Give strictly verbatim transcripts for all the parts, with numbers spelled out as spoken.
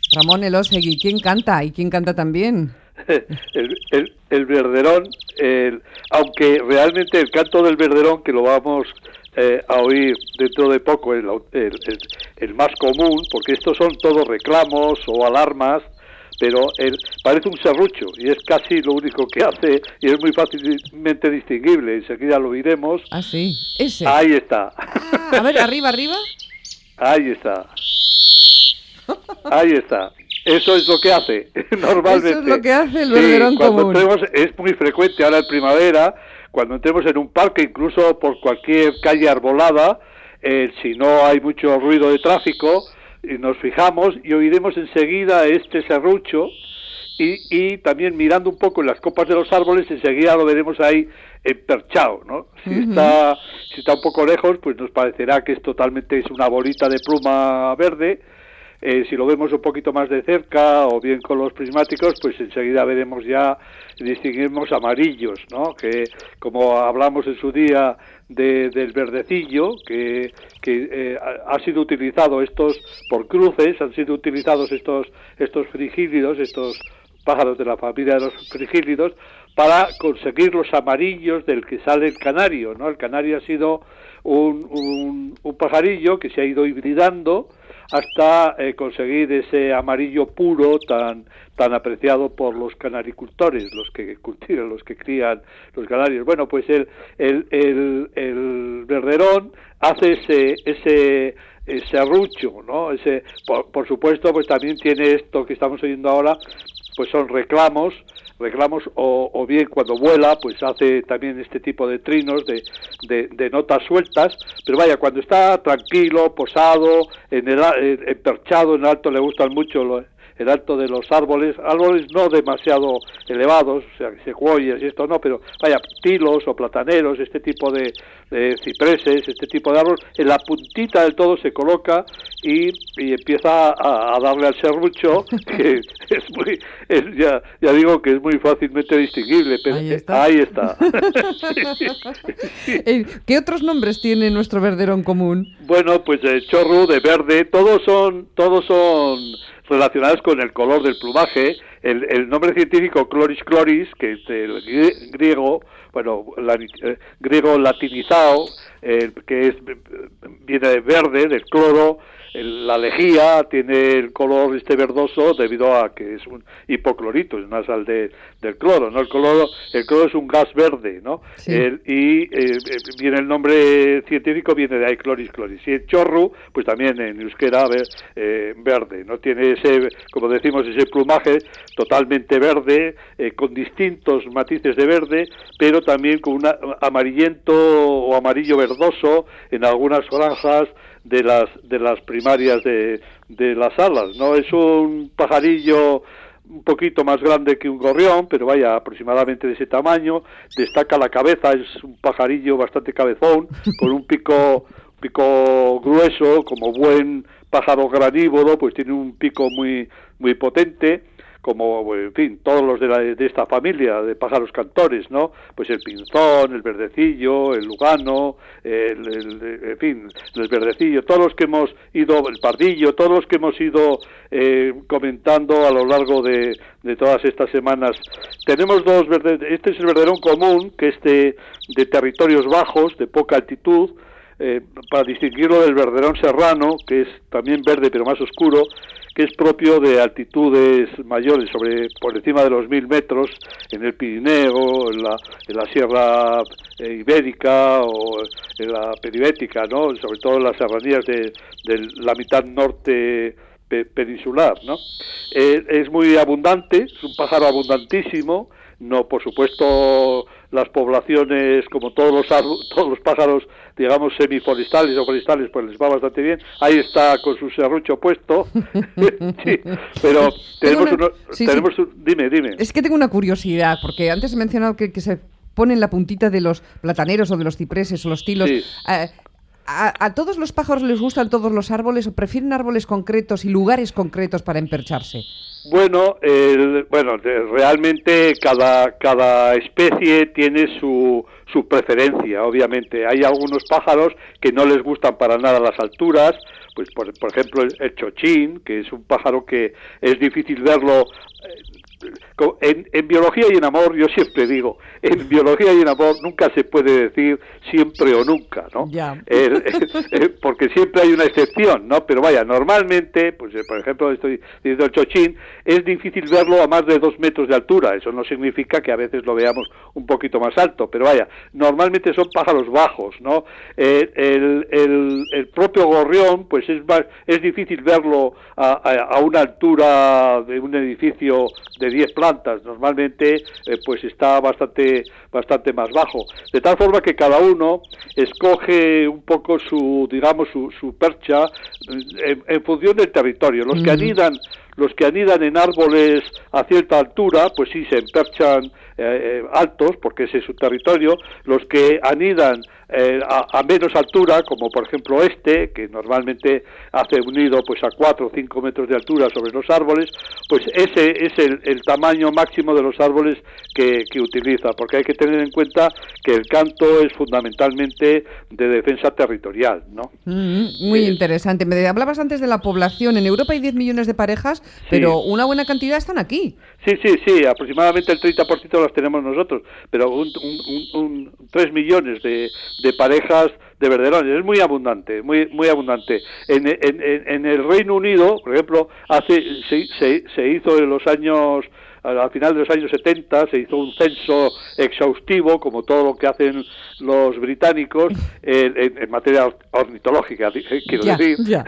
Ramón Elósegui, ¿quién canta? ¿Y quién canta también? El, el, el verderón, el, aunque realmente el canto del verderón, que lo vamos eh, a oír dentro de poco, el, el, el, el más común, porque estos son todos reclamos o alarmas, pero el, parece un serrucho y es casi lo único que hace y es muy fácilmente distinguible. Enseguida lo oiremos. Ah, sí, ese. Ahí está. Ah, a ver, arriba, arriba. Ahí está. Ahí está. Eso es lo que hace, normalmente. Eso es lo que hace el verderón sí, cuando común. Entremos, es muy frecuente ahora en primavera, cuando entremos en un parque, incluso por cualquier calle arbolada, eh, si no hay mucho ruido de tráfico, y nos fijamos y oiremos enseguida este serrucho, y, y también mirando un poco en las copas de los árboles, enseguida lo veremos ahí emperchado, ¿no? Si uh-huh. está si está un poco lejos, pues nos parecerá que es totalmente es una bolita de pluma verde. Eh, si lo vemos un poquito más de cerca o bien con los prismáticos, pues enseguida veremos ya, distinguimos amarillos, ¿no? Que como hablamos en su día de, del verdecillo, que, que eh, ha sido utilizado estos por cruces, han sido utilizados estos estos frigílidos, estos pájaros de la familia de los frigílidos, para conseguir los amarillos del que sale el canario, ¿no? El canario ha sido un, un, un pajarillo que se ha ido hibridando hasta eh, conseguir ese amarillo puro tan tan apreciado por los canaricultores, los que cultivan, los que crían los canarios. Bueno, pues el el el, el verderón hace ese ese serrucho, ¿no? Ese por, por supuesto, pues también tiene esto que estamos oyendo ahora, pues son reclamos, reclamos o, o bien cuando vuela, pues hace también este tipo de trinos, de, de, de notas sueltas, pero vaya, cuando está tranquilo, posado, en el en, en perchado, en alto, le gustan mucho lo, el alto de los árboles, árboles no demasiado elevados, o sea, secuoyas y esto no, pero vaya, tilos o plataneros, este tipo de, de cipreses, este tipo de árboles, en la puntita del todo se coloca y, y empieza a, a darle al serrucho, que es muy, es, ya, ya digo que es muy fácilmente distinguible, pero ahí está. Ahí está. ¿Qué otros nombres tiene nuestro verderón común? Bueno, pues de chorro, de verde, todos son, todos son relacionados con el color del plumaje. El, el nombre científico Chloris chloris, que es del griego, bueno, la, eh, griego latinizado, eh, que es viene de verde, del cloro. El, la lejía tiene el color este verdoso debido a que es un hipoclorito, es una sal de, del cloro, ¿no? El cloro, el cloro es un gas verde, ¿no? Sí. El, y eh, viene el nombre científico, viene de ahí, Chloris chloris. Y el chorro, pues también en euskera, eh, verde, ¿no? Tiene ese, como decimos, ese plumaje totalmente verde, eh, con distintos matices de verde, pero también con un amarillento o amarillo verdoso en algunas franjas de las de las primarias de, de las alas, ¿no? Es un pajarillo un poquito más grande que un gorrión, pero vaya, aproximadamente de ese tamaño. Destaca la cabeza, es un pajarillo bastante cabezón, con un pico pico grueso, como buen pájaro granívoro, pues tiene un pico muy muy potente, como, en fin, todos los de, la, de esta familia de pájaros cantores, ¿no? Pues el pinzón, el verdecillo, el lugano, el, el, en fin, el verdecillo, todos los que hemos ido, el pardillo, todos los que hemos ido eh, comentando a lo largo de, de todas estas semanas. Tenemos dos verdes, este es el verderón común, que es de, de territorios bajos, de poca altitud, eh, para distinguirlo del verderón serrano, que es también verde pero más oscuro, que es propio de altitudes mayores, sobre por encima de los mil metros, en el Pirineo, en la, en la Sierra eh, Ibérica o en la Peribética, ¿no? Sobre todo en las serranías de, de la mitad norte pe peninsular, ¿no? Eh, es muy abundante, es un pájaro abundantísimo, no, por supuesto, las poblaciones, como todos los todos los pájaros, digamos, semiforestales o forestales, pues les va bastante bien. Ahí está con su serrucho puesto. Sí, pero tenemos una... uno, sí, tenemos sí. Un... dime, dime. Es que tengo una curiosidad, porque antes he mencionado que, que se pone en la puntita de los plataneros o de los cipreses o los tilos. Sí. Eh, ¿A, ¿A todos los pájaros les gustan todos los árboles o prefieren árboles concretos y lugares concretos para empercharse? Bueno, el, bueno, realmente cada cada especie tiene su su preferencia, obviamente. Hay algunos pájaros que no les gustan para nada las alturas, pues por, por ejemplo el, el chochín, que es un pájaro que es difícil verlo. Eh, En, en biología y en amor, yo siempre digo, en biología y en amor nunca se puede decir siempre o nunca, ¿no? Ya. Eh, eh, eh, porque siempre hay una excepción, ¿no? Pero vaya, normalmente, pues eh, por ejemplo, estoy diciendo el chochín, es difícil verlo a más de dos metros de altura. Eso no significa que a veces lo veamos un poquito más alto, pero vaya, normalmente son pájaros bajos, ¿no? Eh, el, el, el propio gorrión, pues es más, es difícil verlo a, a, a una altura de un edificio de diez plantas, normalmente eh, pues está bastante bastante más bajo, de tal forma que cada uno escoge un poco su, digamos, su, su percha en, en función del territorio. Los mm. que anidan los que anidan en árboles a cierta altura, pues sí se emperchan eh, altos, porque ese es su territorio. Los que anidan eh, a, a menos altura, como por ejemplo este, que normalmente hace un nido pues a cuatro o cinco metros de altura sobre los árboles, pues ese es el, el tamaño máximo de los árboles que, que utiliza, porque hay que tener en cuenta que el canto es fundamentalmente de defensa territorial, ¿no? Mm, muy eh, interesante. Me hablabas antes de la población. En Europa hay diez millones de parejas, sí, pero una buena cantidad están aquí. Sí, sí, sí, aproximadamente el treinta por ciento las tenemos nosotros, pero un, un, un, un tres millones de, de parejas de verderones, es muy abundante, muy muy abundante. En, en, en el Reino Unido, por ejemplo, hace se, se, se hizo en los años, al final de los años setenta, se hizo un censo exhaustivo, como todo lo que hacen los británicos, en, en, en materia ornitológica, quiero ya, decir. Ya.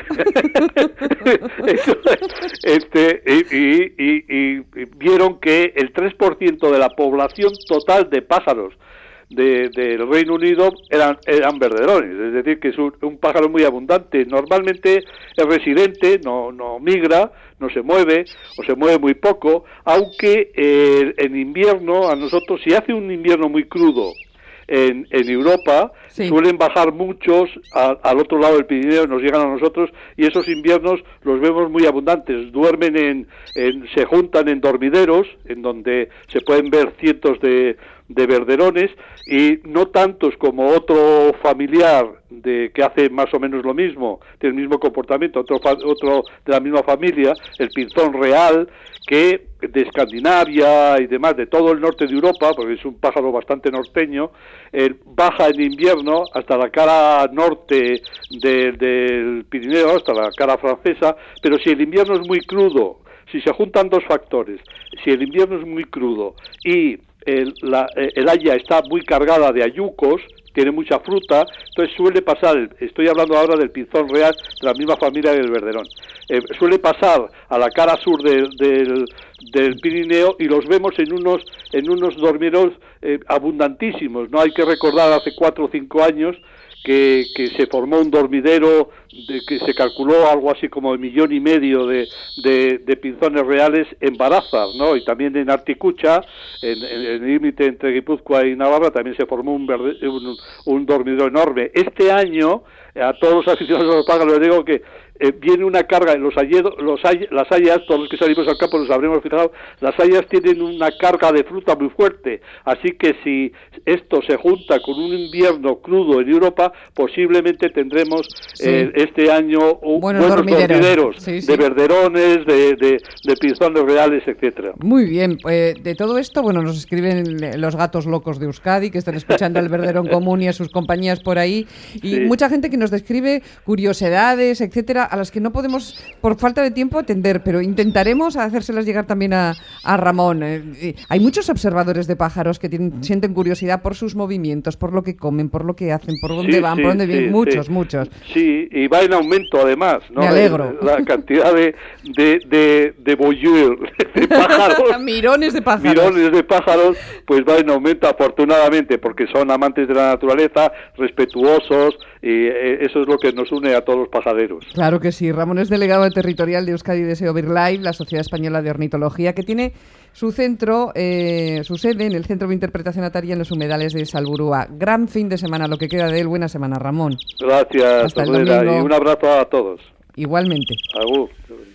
este, y, y, y, y vieron que el tres por ciento de la población total de pájaros del de, de Reino Unido eran, eran verderones, es decir, que es un, un pájaro muy abundante. Normalmente es residente, no, no migra, no se mueve, o se mueve muy poco, aunque eh, en invierno, a nosotros, si hace un invierno muy crudo en, en Europa, sí, suelen bajar muchos a, al otro lado del Pirineo, nos llegan a nosotros, y esos inviernos los vemos muy abundantes. Duermen en, en se juntan en dormideros, en donde se pueden ver cientos de de verderones, y no tantos como otro familiar de que hace más o menos lo mismo, tiene el mismo comportamiento, otro otro de la misma familia, el pinzón real, que de Escandinavia y demás, de todo el norte de Europa, porque es un pájaro bastante norteño, eh, baja en invierno hasta la cara norte de, del Pirineo, hasta la cara francesa, pero si el invierno es muy crudo, si se juntan dos factores, si el invierno es muy crudo y El, la, el haya está muy cargada de ayucos, tiene mucha fruta, entonces suele pasar, estoy hablando ahora del pinzón real, de la misma familia del verderón, eh, suele pasar a la cara sur de, del, del Pirineo, y los vemos en unos en unos dormideros eh, abundantísimos, ¿no? Hay que recordar hace cuatro o cinco años que, que se formó un dormidero de que se calculó algo así como el millón y medio de, de, de pinzones reales en Barázar, ¿no? Y también en Articucha, en, en, en el límite entre Guipúzcoa y Navarra, también se formó un, verde, un, un dormidero enorme. Este año, a todos los aficionados a los pájaros les digo que eh, viene una carga, los hayedos, los hay, las hayas, todos los que salimos al campo nos habremos fijado, las hayas tienen una carga de fruta muy fuerte, así que si esto se junta con un invierno crudo en Europa, posiblemente tendremos sí. eh, este año un, buenos, buenos dormideros, dormideros sí, sí. de verderones, de, de, de pinzones reales, etcétera. Muy bien, eh, de todo esto, bueno, nos escriben los gatos locos de Euskadi, que están escuchando al verderón común y a sus compañías por ahí, y sí. mucha gente que nos describe curiosidades, etcétera, a las que no podemos, por falta de tiempo, atender, pero intentaremos hacérselas llegar también a, a Ramón. Eh, hay muchos observadores de pájaros que tienen, sienten curiosidad por sus movimientos, por lo que comen, por lo que hacen, por dónde sí, van, sí, por dónde sí, vienen, muchos, sí. muchos. Sí, y va en aumento además, ¿no? Me alegro. La, la cantidad de de, de, de voyeurs, de pájaros. Mirones de pájaros. Mirones de pájaros, pues va en aumento afortunadamente, porque son amantes de la naturaleza, respetuosos, y eh, eso es lo que nos une a todos los pajareros. Claro que sí. Ramón es delegado territorial de Euskadi Deseo BirdLife, la Sociedad Española de Ornitología, que tiene su centro, eh, su sede en el Centro de Interpretación Ataria en los humedales de Salburúa. Gran fin de semana, lo que queda de él. Buena semana, Ramón. Gracias, Hasta el domingo. Y un abrazo a todos. Igualmente. Agur.